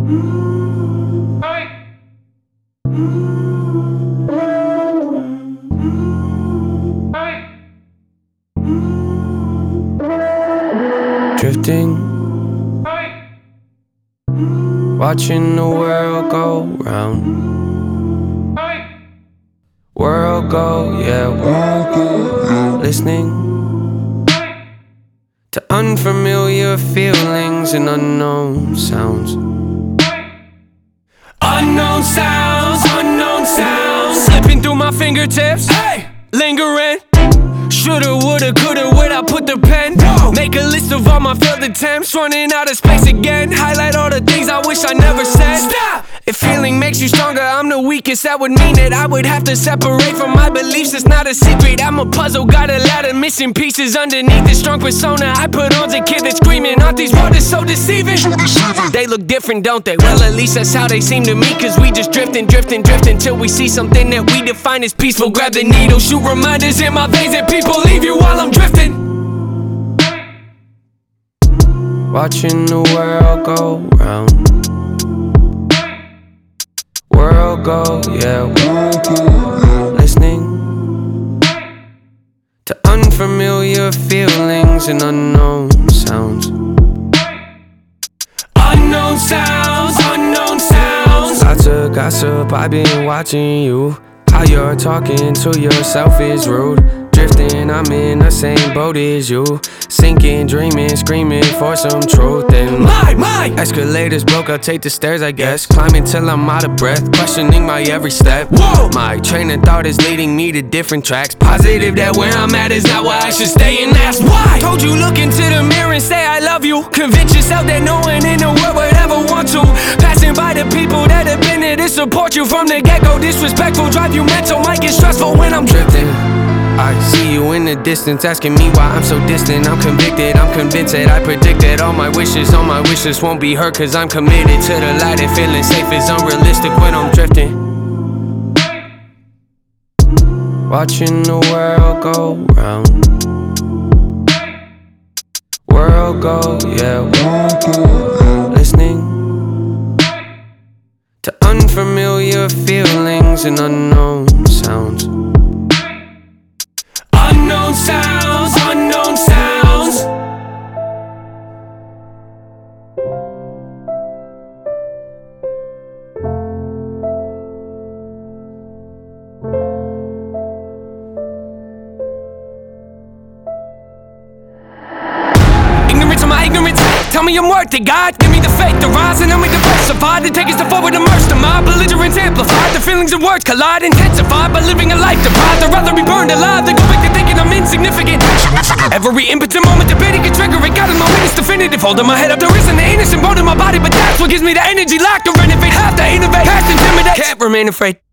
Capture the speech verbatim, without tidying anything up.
Drifting, watching the world go round. World go, yeah, world go. Listening to unfamiliar feelings and unknown sounds. Unknown sounds, unknown sounds, slipping through my fingertips, hey, lingering. Shoulda, woulda, coulda, would I put the pen? Whoa. Make a list of all my failed attempts, running out of space again. Highlight all the things I wish I never said. Stop! If feeling makes you stronger, I'm the weakest. That would mean that I would have to separate from my beliefs. It's not a secret, I'm a puzzle, got a lot of missing pieces underneath this strong persona I put on's a kid that's screaming. Aren't these waters so deceiving? So deceiving? They look different, don't they? Well, at least that's how they seem to me. Cause we just drifting, drifting, drifting till we see something that we define as peaceful. Grab the needle, shoot reminders in my veins that people leave you while I'm drifting. Watching the world go round. World go, yeah, world go. Listening to unfamiliar feelings and unknown sounds. Unknown sounds, unknown sounds. Lots of gossip, I've been watching you. How you're talking to yourself is rude. Drifting, I'm in the same boat as you. Sinking, dreaming, screaming for some truth. And my, my escalators broke, I'll take the stairs, I guess. Climbing till I'm out of breath, questioning my every step. Whoa! My train of thought is leading me to different tracks. Positive that where I'm at is not where I should stay, and that's why. Told you look into the mirror and say I love you. Convince yourself that no one in the world would ever want to. Passing by the people that have been there to support you from the get-go. Disrespectful, drive you mental, might get stressful when I'm drifting. I see you in the distance, asking me why I'm so distant. I'm convicted, I'm convinced that I predicted all my wishes. All my wishes won't be heard cause I'm committed to the light. And feeling safe is unrealistic when I'm drifting. Watching the world go round. World go, yeah, world go. Listening to unfamiliar feelings and unknown sounds. Unknown sounds, unknown sounds. Ignorance of my ignorance, tell me I'm worth it, God. Give me the faith to rise and help me diversify. To take us to forward, immerse to my belligerence amplified. The feelings and words collide, intensified by living a life deprived. I'd rather be burned alive than go back to thinking I'm insignificant. Every impotent moment debating can trigger it. God is my witness definitive. Holding my head up, there isn't an innocent bone in my body, but that's what gives me the energy locked to renovate. Have to innovate, past intimidate. Can't remain afraid.